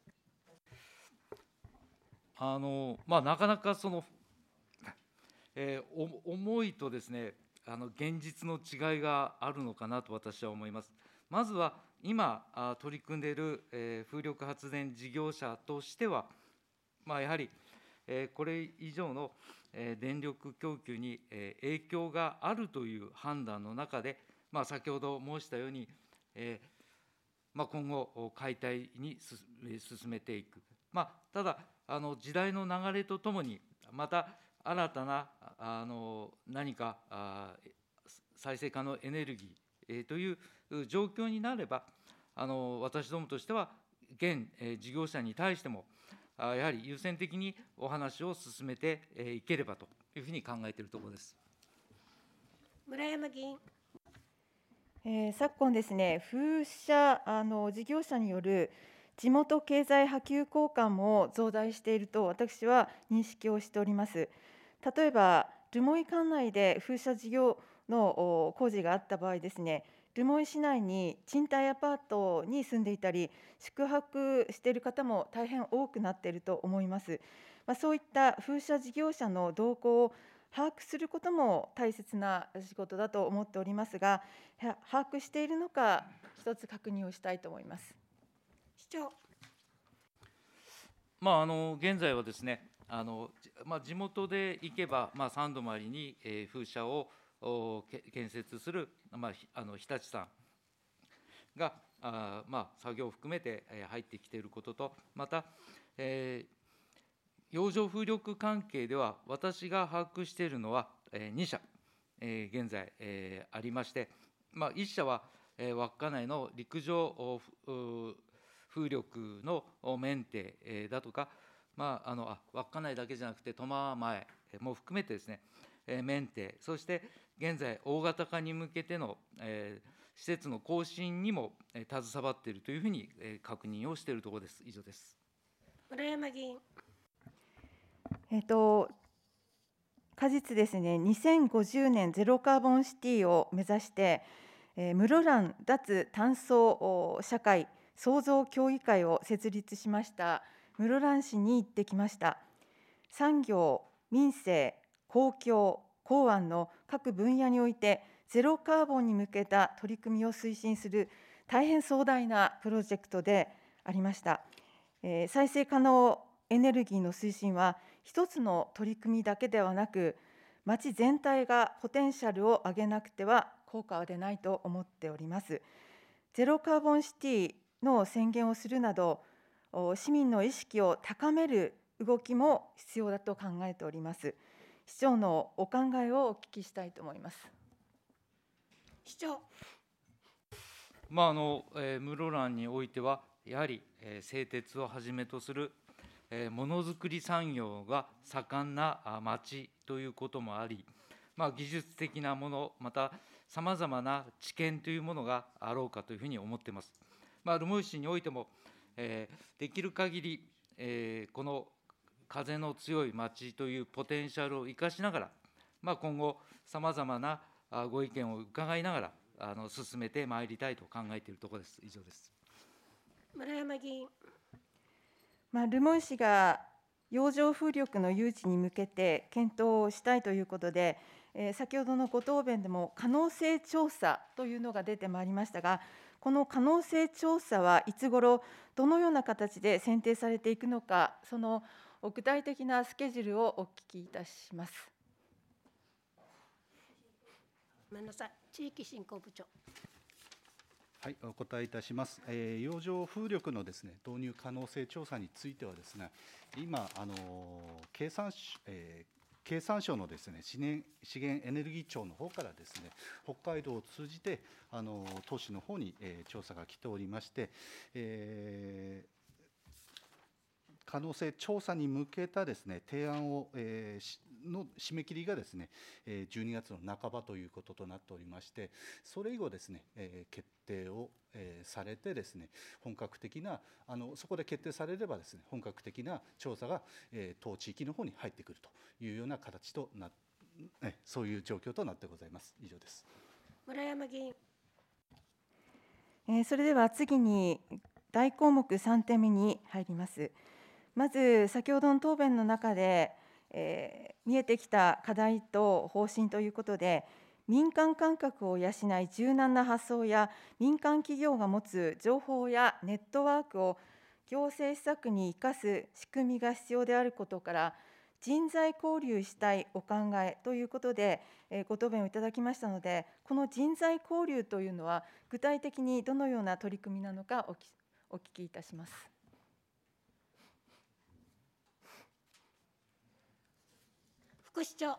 あのまあ、なかなかその、えーお思いとですね、あの現実の違いがあるのかなと私は思います。まずは今あ取り組んでいる、えー風力発電事業者としては、まあ、やはり、えーこれ以上の、えー電力供給に、えー影響があるという判断の中で、まあ、先ほど申したように、えーまあ、今後、解体に進進めていく、まあ、ただあの、時代の流れとともに、また新たなあの何かあ再生可能エネルギー、えーという状況になれば、あの私どもとしては、現、えー事業者に対しても、 あやはり優先的にお話を進めていければというふうに考えているところです。 村山議員。 えー、昨今ですね、風車あの事業者による地元経済波及効果も増大していると私は認識をしております。例えば、留萌管内で風車事業の工事があった場合ですね、留萌市内に賃貸アパートに住んでいたり、宿泊している方も大変多くなっていると思います。まあ、そういった風車事業者の動向を把握することも大切な仕事だと思っておりますが、把握しているのか、一つ確認をしたいと思います。 市長。 まあ、あの現在はですね、あのまあ、地元で行けば、まあ、三度回りに、えー、風車を建設する、まあ、あの日立さんがあ、まあ、作業を含めて入ってきていることと、また、えー洋上風力関係では、私が把握しているのはに社、現在ありまして、まあ、いっ社は稚内の陸上風力のメンテだとか、まあ、あのあ稚内だけじゃなくて、苫前も含めてですね、メンテ、そして現在、大型化に向けての施設の更新にも携わっているというふうに確認をしているところです。以上です。 村山議員。 えっと、果実ですね、にせんごじゅうねんゼロカーボンシティを目指して、えー、室蘭脱炭素社会創造協議会を設立しました室蘭市に行ってきました。産業、民生、公共、港湾の各分野においてゼロカーボンに向けた取り組みを推進する大変壮大なプロジェクトでありました。えー、再生可能エネルギーの推進は一つの取り組みだけではなく、町全体がポテンシャルを上げなくては効果は出ないと思っております。ゼロカーボンシティの宣言をするなど、市民の意識を高める動きも必要だと考えております。市長のお考えをお聞きしたいと思います。 市長。 まああのえー、室蘭においては、やはり、えー、製鉄をはじめとするものづくり産業が盛んな町ということもあり、まあ、技術的なもの、またさまざまな知見というものがあろうかというふうに思っています。まあ、留萌市においても、えー、できる限り、えー、この風の強い町というポテンシャルを生かしながら、まあ、今後、さまざまなご意見を伺いながら、あの進めてまいりたいと考えているところです。以上です。 村山議員。 まあ、留萌市が洋上風力の誘致に向けて検討をしたいということで、えー、先ほどのご答弁でも可能性調査というのが出てまいりましたが、この可能性調査はいつ頃、どのような形で選定されていくのか、その具体的なスケジュールをお聞きいたします。 ごめんなさい、地域振興部長。 はい、お答えいたします。えー、洋上風力のですね、導入可能性調査についてはですね、今、あの経産省、えー経産省のですね、資源資源エネルギー庁の方からですね、北海道を通じてあの当市の方に、えー、調査が来ておりまして、えー可能性調査に向けたですね、提案を、えー、の締め切りがですね、じゅうにがつの半ばということとなっておりまして、それ以後ですね、えー、決定を、えー、されてですね、本格的なあのそこで決定されればですね、本格的な調査が、えー、当地域の方に入ってくるというような形とな、えそういう状況となってございます。以上です。 村山議員。 えー、それでは次に大項目さんてんめに入ります。まず先ほどの答弁の中で、えー、見えてきた課題と方針ということで、民間感覚を養い柔軟な発想や民間企業が持つ情報やネットワークを行政施策に生かす仕組みが必要であることから、人材交流したいお考えということで、えー、ご答弁をいただきましたので、この人材交流というのは具体的にどのような取り組みなのかおきお聞きいたします。 副市長。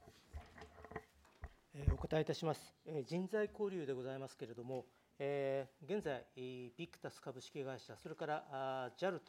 お答えいたします。人材交流でございますけれども、現在、ビクタス株式会社、それから ジャル と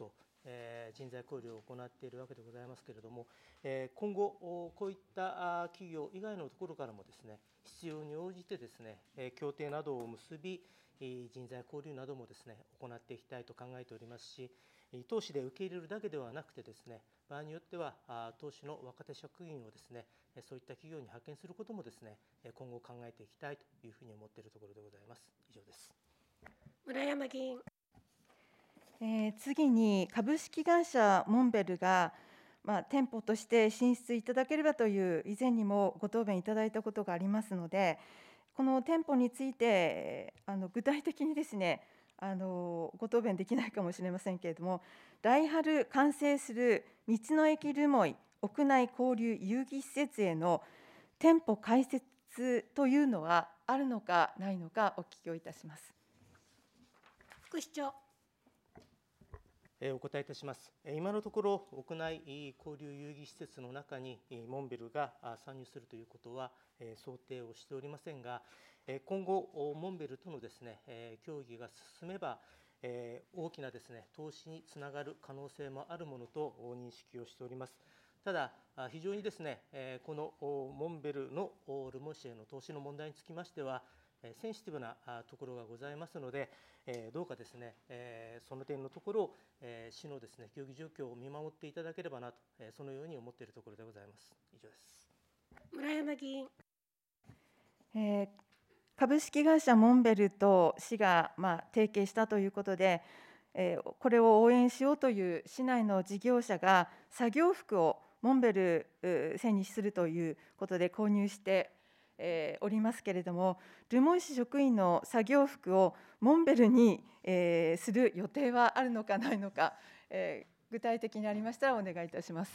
えー人材交流を行っているわけでございますけれども、えー今後、こういったあ企業以外のところからもですね、必要に応じてですね、えー協定などを結び、えー人材交流などもですね、行っていきたいと考えておりますし、えー投資で受け入れるだけではなくてですね、場合によっては、あー投資の若手職員をですね、えーそういった企業に派遣することもですね、えー今後考えていきたいというふうに思っているところでございます。以上です。 村山議員。 えー次に株式会社モンベルが、まあ、店舗として進出いただければという以前にもご答弁いただいたことがありますので、この店舗についてあの具体的にですね、あのご答弁できないかもしれませんけれども、来春完成する道の駅留萌屋内交流遊戯施設への店舗開設というのはあるのかないのかお聞きをいたします。 副市長。 えーお答えいたします。えー今のところ、屋内交流遊戯施設の中にえーモンベルがあ参入するということは、えー想定をしておりませんが、えー今後、おモンベルとのですね、えー協議が進めば、えー大きなですね、投資につながる可能性もあるものとお認識をしております。ただ、あ非常にですね、えーこのおモンベルのお留萌市への投資の問題につきましては、えーセンシティブなあところがございますので、えーどうかですね、えーその点のところを、えー市のですね、協議状況を見守っていただければなと、えーそのように思っているところでございます。以上です。 村山議員。 えー株式会社モンベルと市が、まあ、提携したということで、えーこれを応援しようという市内の事業者が作業服をモンベルう製にするということで購入してえーおりますけれども、留萌市職員の作業服をモンベルに、えーする予定はあるのかないのか、えー具体的にありましたらお願いいたします。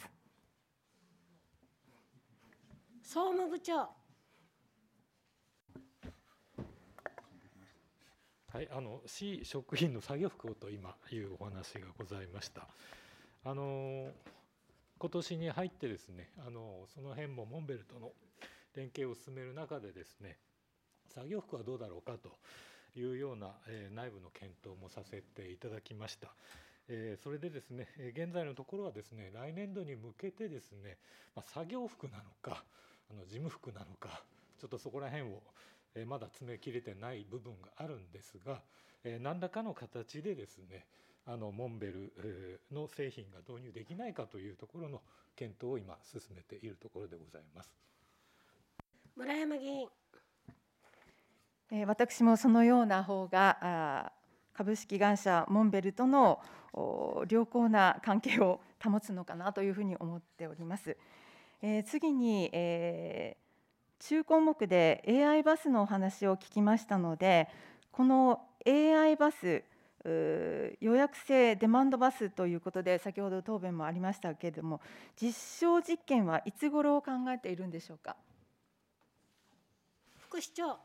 総務部長。 はい、あの市職員の作業服をと今いうお話がございました。あの今年に入ってですね、あのその辺もモンベルとの連携を進める中でですね、作業服はどうだろうかというような、えー内部の検討もさせていただきました。えーそれでですね、えー現在のところはですね、来年度に向けてですね、まあ、作業服なのかあの事務服なのか、ちょっとそこら辺をえーまだ詰め切れてない部分があるんですが、えー何らかの形でですね、あのモンベルえーの製品が導入できないかというところの検討を今進めているところでございます。 村山議員。 えー私もそのような方があー株式会社モンベルとのお良好な関係を保つのかなというふうに思っております。えー次に、えー中項目で エーアイ バスのお話を聞きましたので、この エーアイ バス、うー予約制デマンドバスということで、先ほど答弁もありましたけれども、実証実験はいつ頃を考えているんでしょうか。 副市長。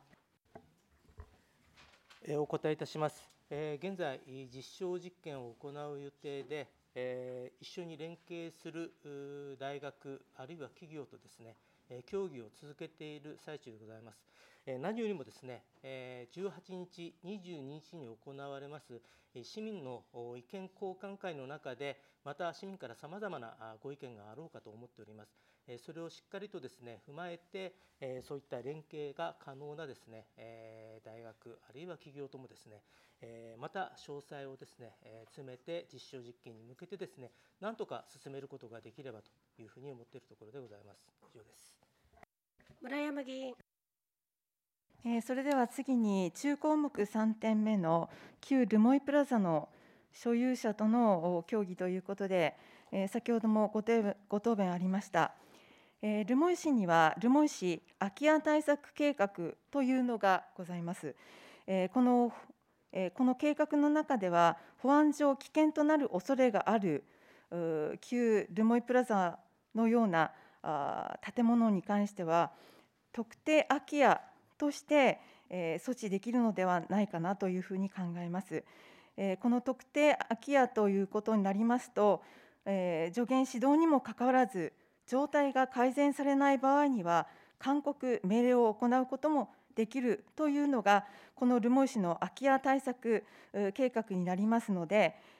えーお答えいたします。えー現在、実証実験を行う予定で、えー一緒に連携するうー大学、あるいは企業とですね、えー協議を続けている最中でございます。えー何よりもですね、えーじゅうはちにち、にじゅうににちに行われますえー市民のお意見交換会の中で、また市民からさまざまなあご意見があろうかと思っております。えーそれをしっかりとですね、踏まえて、えーそういった連携が可能なですね、えー大学、あるいは企業ともですね、えーまた詳細をですね、えー詰めて実証実験に向けてですね、なんとか進めることができればというふうに思っているところでございます。以上です。 村山議員。 えーそれでは次に中項目さんてんめの旧留萌プラザの所有者とのお協議ということで、えー先ほどもご答弁ご答弁ありました。えー留萌市には留萌市空き家対策計画というのがございます。えーこのえーこの計画の中では、保安上危険となる恐れがあるうー旧留萌プラザのようなあー建物に関しては、特定空き家として、えー措置できるのではないかなというふうに考えます。えーこの特定空き家ということになりますと、えー助言指導にもかかわらず、状態が改善されない場合には、勧告、命令を行うこともできるというのが、この留萌市の空き家対策う計画になりますので、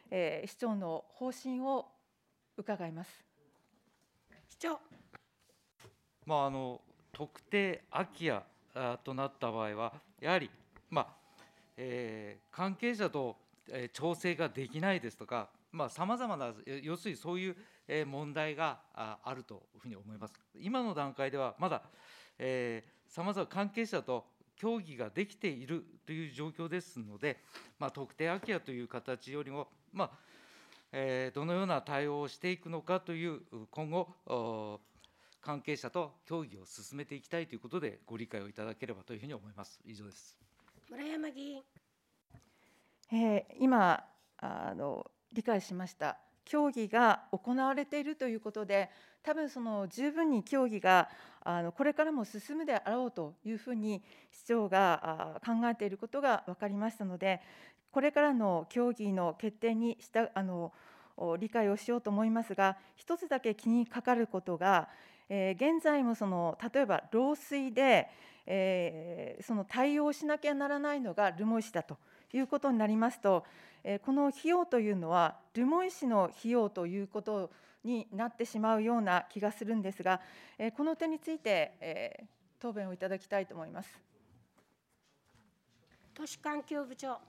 えー市長の方針を伺います。 市長。 まあ、あの特定空き家あとなった場合は、やはり、まあえー関係者と、えー調整ができないですとか、さまざ、まな、要するにそういう、えー問題がああるというふうに思います。今の段階では、まださまざま関係者と協議ができているという状況ですので、まあ、特定空き家という形よりも、まあえーどのような対応をしていくのかという、今後、お関係者と協議を進めていきたいということで、ご理解をいただければというふうに思います。以上です。 村山議員。 えー今あの理解しました。協議が行われているということで、多分その十分に協議があのこれからも進むであろうというふうに市長があ考えていることが分かりましたので、これからの協議の決定にしたあのお理解をしようと思いますが、一つだけ気にかかることが、えー現在もその例えば漏水で、えーその対応しなきゃならないのが留萌市だということになりますと、えーこの費用というのは留萌市の費用ということになってしまうような気がするんですが、えーこの点について、えー答弁をいただきたいと思います。 都市環境部長。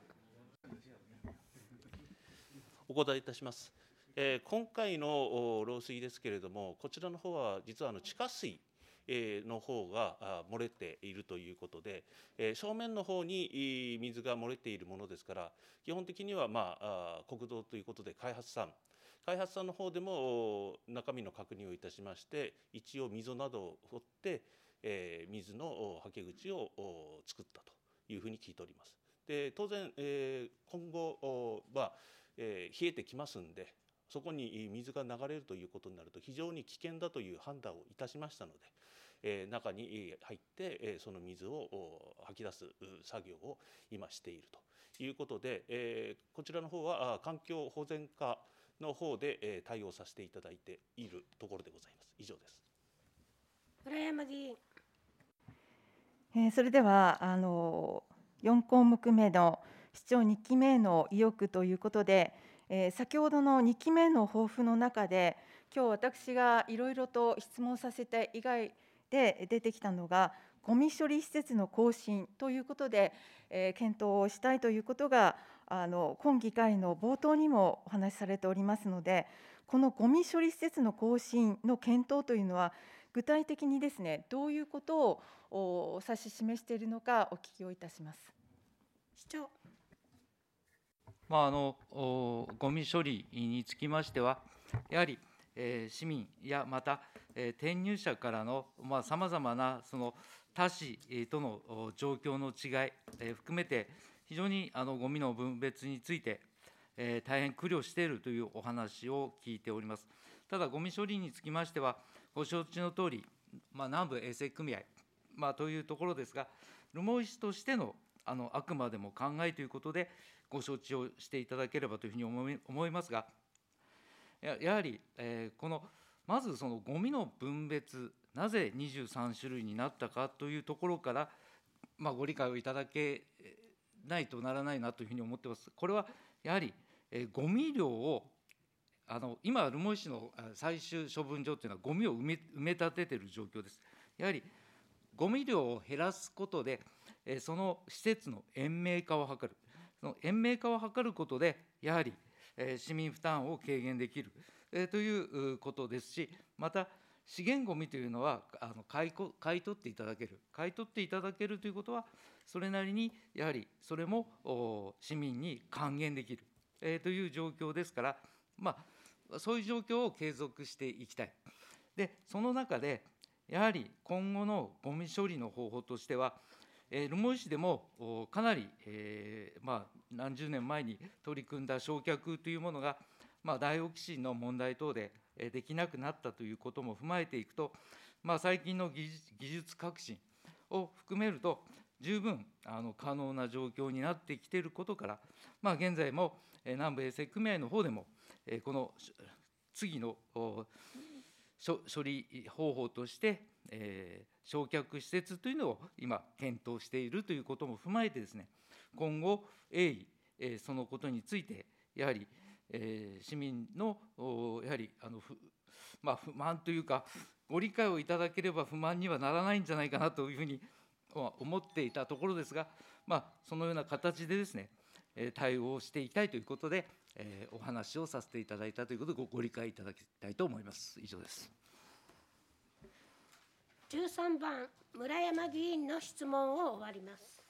お答えいたします。えー今回のお漏水ですけれども、こちらの方は実はあの地下水えーの方があ漏れているということで、えー正面の方にい水が漏れているものですから、基本的には、まあ、あ国道ということで開発さん、開発さんの方でもお中身の確認をいたしまして、一応溝などを掘って、えー水のおはけ口をお作ったというふうに聞いております。で当然、えー今後おは、えー冷えてきますんで、そこに水が流れるということになると非常に危険だという判断をいたしましたので、えー中に入ってえーその水をお吐き出すう作業を今しているということで、えーこちらの方はあ環境保全課の方でえー対応させていただいているところでございます。以上です。 村山議員。 えーそれではあのよん項目目の市長にきめへの意欲ということで、えー先ほどのにきめの抱負の中で、今日私がいろいろと質問させて以外で出てきたのが、ゴミ処理施設の更新ということで、えー検討をしたいということが、あの今議会の冒頭にもお話しされておりますので、このゴミ処理施設の更新の検討というのは、具体的にですね、どういうことをお指し示しているのか、お聞きをいたします。 市長。 まあ、あのおゴミ処理につきましては、やはり、えー市民やまた、えー転入者からのさまざ、まなその他市えーとのお状況の違い、えー含めて、非常にあのゴミの分別について、えー大変苦慮しているというお話を聞いております。ただ、ゴミ処理につきましては、ご承知のとおり、まあ、南部衛生組合、まあ、というところですが、留萌市としてのあのあくまでも考えということで、ご承知をしていただければというふうに思い思いますが、ややはり、えーこのまずそのゴミの分別、なぜにじゅうさんしゅるいになったかというところから、まあ、ご理解をいただけないとならないなというふうに思っています。これはやはり、えー、ゴミ量をあの今、留萌市のあ最終処分場というのは、ゴミを埋め埋め立てている状況です。やはりゴミ量を減らすことで、えーその施設の延命化を図る、その延命化を図ることで、やはり、えー市民負担を軽減できる、えーといううことですし、また、資源ごみというのはあの買いこ買い取っていただける、買い取っていただけるということは、それなりにやはりそれもお市民に還元できる、えーという状況ですから、まあ、そういう状況を継続していきたい。で、その中で、やはり今後のゴミ処理の方法としては、えー留萌市でもおかなり、えーまあ、何十年前に取り組んだ焼却というものが、まあ、ダイオキシンの問題等でえーできなくなったということも踏まえていくと、まあ、最近の技術技術革新を含めると、十分あの可能な状況になってきていることから、まあ、現在も、えー南部衛生組合の方でも、えーこの次のお処処理方法として、えー焼却施設というのを今、検討しているということも踏まえてですね、今後、鋭意、えーそのことについて、やはりえー市民のおやはりあのふ、まあ、不満というか、ご理解をいただければ不満にはならないんじゃないかなというふうにまあ思っていたところですが、まあ、そのような形でですね、えー対応をしていきたいということで、えーお話をさせていただいたということでご、ご理解いただきたいと思います。以上です。 じゅうさんばん村山議員の質問を終わります。